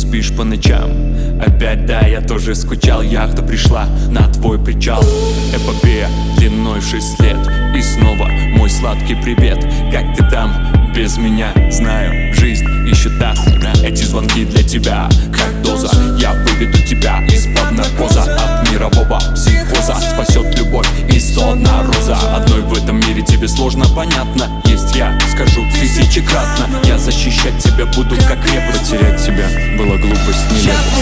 спишь по ночам. Опять, да, я тоже скучал. Яхта пришла на твой причал. Эпопея длиной в 6 лет. И снова мой сладкий привет. Как ты там без меня? Знаю, жизнь ищет так. Эти звонки для тебя как доза. Я выведу тебя из-под наркоза, от мирового психоза. Спасет любовь и 101 роза. Одной в этом мире тебе сложно понятно. Есть я, скажу тысячекратно. Я защищать тебя буду как крепость. Потерять тебя было глупость нелепо.